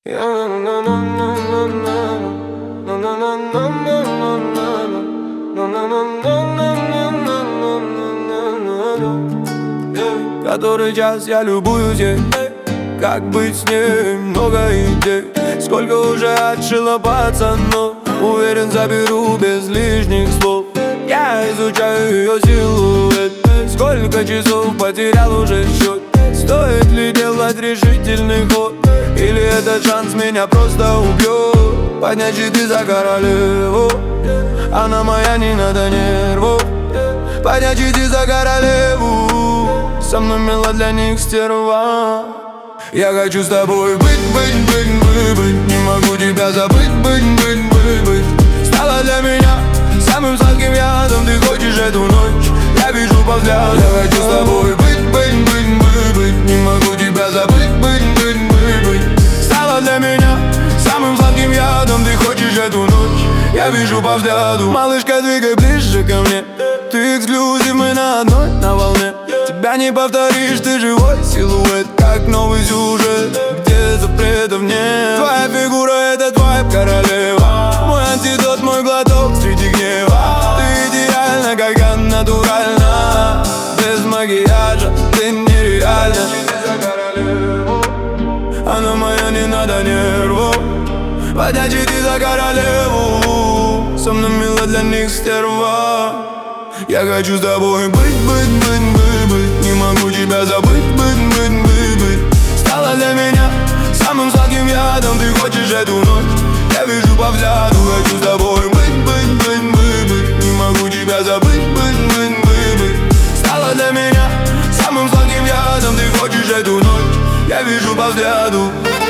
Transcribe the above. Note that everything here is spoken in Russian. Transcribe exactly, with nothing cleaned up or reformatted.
Который час я любуюсь ей, как быть с ней, много идей. Сколько уже отшила пацанов, уверен, заберу без лишних слов. Я изучаю ее силуэт, сколько часов потерял уже счет. Стоит ли делать решительный ход, или этот шанс меня просто убьет? Поднять щиты за королеву, она моя, не надо нервов. Поднять щиты за королеву, со мной мила для них стерва. Я хочу с тобой быть, быть, быть, быть, быть. Не могу тебя забыть, быть, быть, быть, быть. Стала для меня самым сладким ядом. Ты хочешь эту ночь, я вижу по взгляду. Я хочу с тобой быть, быть, быть, быть, быть. Не могу тебя забыть, быть, быть, быть, быть. Стала для меня самым сладким ядом. Ты хочешь эту ночь, я вижу по взгляду. Малышка, двигай ближе ко мне. Ты эксклюзив, мы на одной, на волне. Тебя не повторишь, ты живой силуэт, как новый сюжет, где запретов нет. Твоя фигура — это твоя королева, мой антидот, мой глоток среди гнева. Ты идеальна, как я, натурально, без макияжа, ты нереальна. Она моя, не надо нервов. Поднять щиты за королеву, со мной мила для них стерва. Я хочу с тобой быть, быть, быть, быть, быть. Не могу тебя забыть, быть, быть, быть, быть. Стала для меня самым сладким ядом. Ты хочешь эту ночь, я вижу по взгляду. Хочу с тобой быть, быть, быть, быть, быть. Не могу тебя забыть, быть, быть, быть, быть. Стала для меня самым сладким ядом. Ты хочешь эту ночь, я вижу по взгляду.